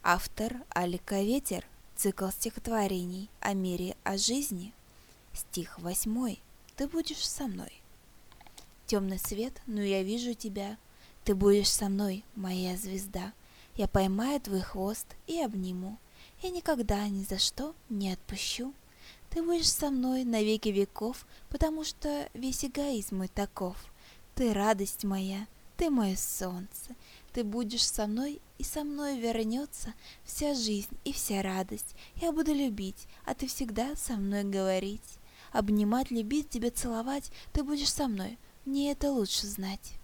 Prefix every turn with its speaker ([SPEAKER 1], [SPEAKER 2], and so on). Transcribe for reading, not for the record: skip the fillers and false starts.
[SPEAKER 1] Автор Алика Ветер. Цикл стихотворений о мире, о жизни. Стих 8. Ты будешь со мной. Темный свет, но я вижу тебя. Ты будешь со мной, моя звезда. Я поймаю твой хвост и обниму. Я никогда ни за что не отпущу. Ты будешь со мной на веки веков, потому что весь эгоизм мой таков. Ты радость моя, ты мое солнце. Ты будешь со мной, и со мной вернется вся жизнь и вся радость. Я буду любить, а ты всегда со мной говорить. Обнимать, любить, тебя целовать, ты будешь со мной, мне это лучше знать.